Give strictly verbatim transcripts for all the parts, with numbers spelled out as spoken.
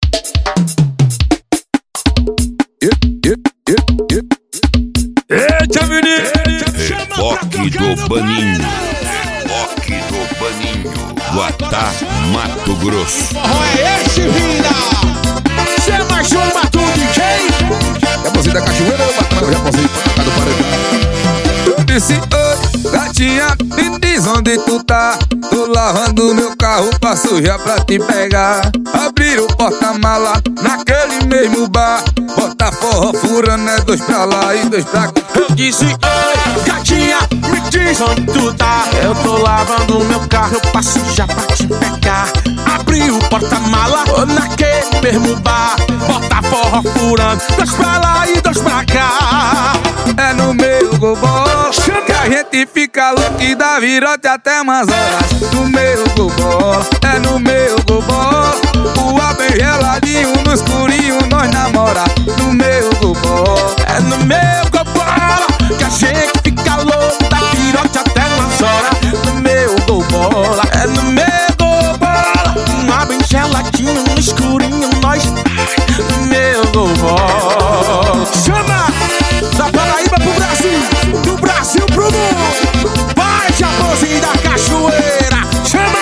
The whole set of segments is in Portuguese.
Eita, menino! Reboque do Baninho. Reboque do Baninho. Guatá, Mato Grosso. É esse, vida! Chama, chama tudo, D J! Japozinho da cachoeira, eu bato no Japozinho, pra do paredão. Eu disse, oi, gatinha, me diz onde tu tá. Tô lavando meu carro pra sujar pra te pegar. Abrir o porta-mala naquele mesmo bar. Bota forró furando, é dois pra lá e dois pra cá. Eu disse, oi, gatinha, me diz onde tu tá. Eu tô lavando meu carro, eu passo já pra te pegar. Abri o porta-mala naquele mesmo bar. Bota forró furando, dois pra lá e dois pra cá. É no meu gogó que a gente fica louco e dá virote até umas horas. No meu gogó, é no meu gogó. O ar bem geladinho, no escurinho nós namora. No meu gogó, é no meu gobola que a gente fica louco, dá virote até umas horas. No meu gobola, é no meu gobola. Um ar bem geladinho, no escurinho nós. No meu gobola. Chama! Da Paraíba pro Brasil, do Brasil pro mundo. Vai, Japozinho da cachoeira, chama!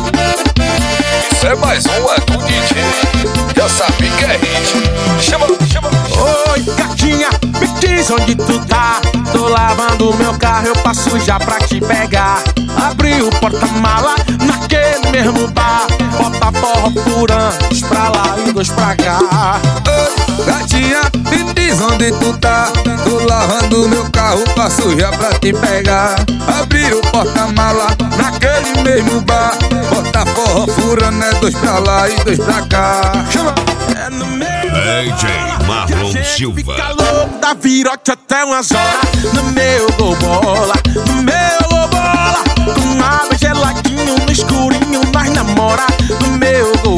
isso é mais uma do D J. Já sabe que é hit. Chama, chama, chama. Oi, gatinha, me diz onde tu tá. Tô lavando meu carro, eu passo já pra te pegar. Abri o porta-mala naquele mesmo bar. Bota forró furando, dois pra lá e dois pra cá. Oi, gatinha, me diz onde tu tá. Tô lavando meu carro pra sujar pra te pegar. Abrir o porta-mala naquele mesmo bar. Bota forró furando, é dois pra lá e dois pra cá. Chama! É no meu D J Marlon Silva. Fica louco, dá virote até umas horas. No meu gobola, no meu gobola. Com água geladinho, no escurinho nós namora. No meu gobola.